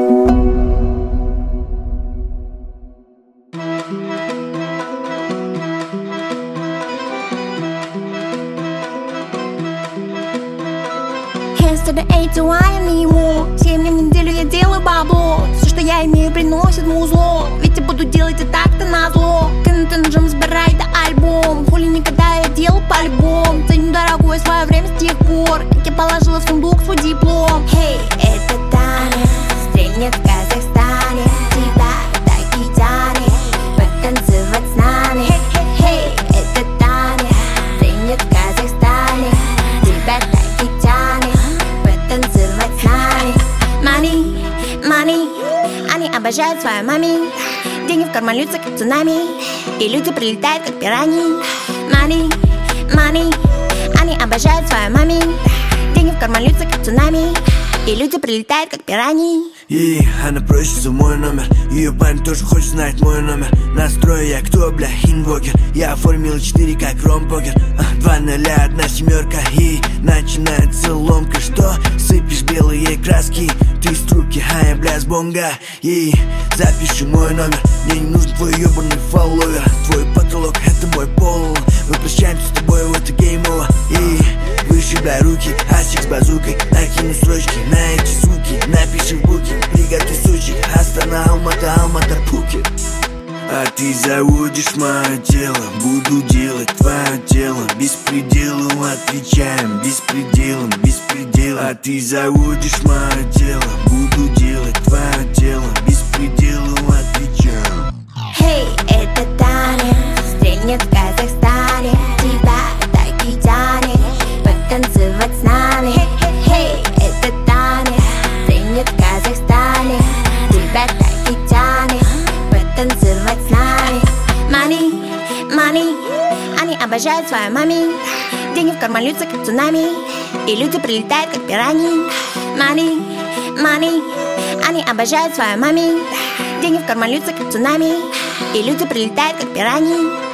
To the A2, я на ему 7 дней в неделю я делаю бабло. Все, что я имею, приносит музло. Ведь я буду делать и так-то назло. Кэнтон Джем, сбирай да альбом. Хули никогда я делал по-любому. Ценю дорогое свое время с тех пор, как я положила в сундук свой диплом. Хей, это Таня, стрельнет в Казахстане. Тебя так и тянет потанцевать с нами. Хей, это Таня, стрельнет в Казахстане. Тебя так и тянет танцевать с нами. Money, money, они обожают свою мами. Деньги в карман льются, как цунами, и люди прилетают, как пираньи. Money, money, они обожают свою мами. Деньги в карман льются, как цунами, и люди прилетают, как пираньи. И она просит за мой номер. Ее парень тоже хочет знать мой номер. Настрой я кто, бля, инвокер. Я оформил 4 как ромпокер. 2 0, 1 семерка. И начинается ломка. Что? Сыпешь белые краски. Ты с трубки, а я, бля, с бонга. И запиши мой номер. Мне не нужен твой ебаный фолловер. Твой потолок это мой пол. Мы прощаемся с тобой, вот это геймово. И вышибай руки, асик с базукой. Накину строчки на эти суки. Напиши в буке, приготовь сучек. Астана, Алмата, Алмата, Пхукет. А ты заводишь мое тело, буду делать твое тело. Беспределом отвечаем, беспределом, беспределом. А ты заводишь мое тело, буду делать твое тело. Беспределом отвечаем. Хей, это Таня, стрельнет в Казахстане. Тебя так и тянет потанцевать с нами. Хей, это Таня, стрельнет в Казахстане. Тебя так и тянет потанцевать с нами. Money, money, они обожают свою мами. Деньги в карман льются, как цунами, и люди прилетают, как пираньи. Money, money, они обожают свою мами. Деньги в карман льются, как цунами, и люди прилетают, как пираньи.